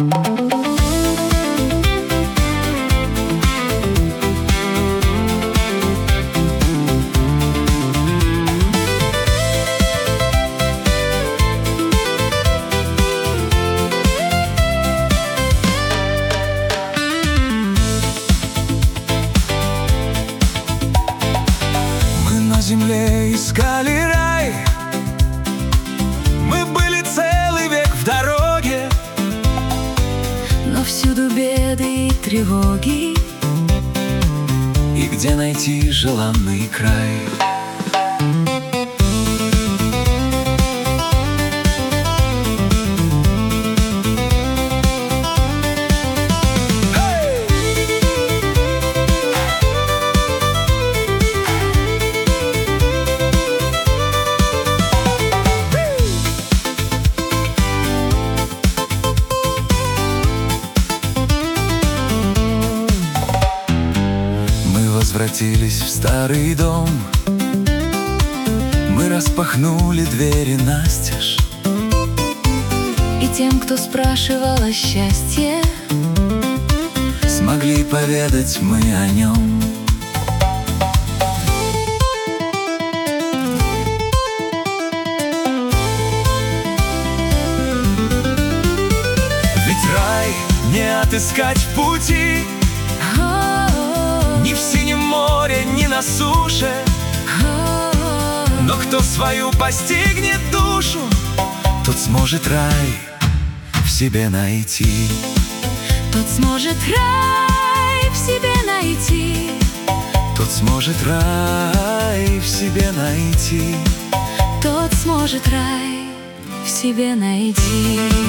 На земле искали рай, мы были целый век в дороге, но всюду беды и тревоги. И где найти желанный край? Возвратились в старый дом, мы распахнули двери настежь. И тем, кто спрашивал о счастье, смогли поведать мы о нем. Ведь рай не отыскать в пути, ни в синем море, ни на суше. Но кто свою постигнет душу, тот сможет рай в себе найти. Тот сможет рай в себе найти. Тот сможет рай в себе найти. Тот сможет рай в себе найти.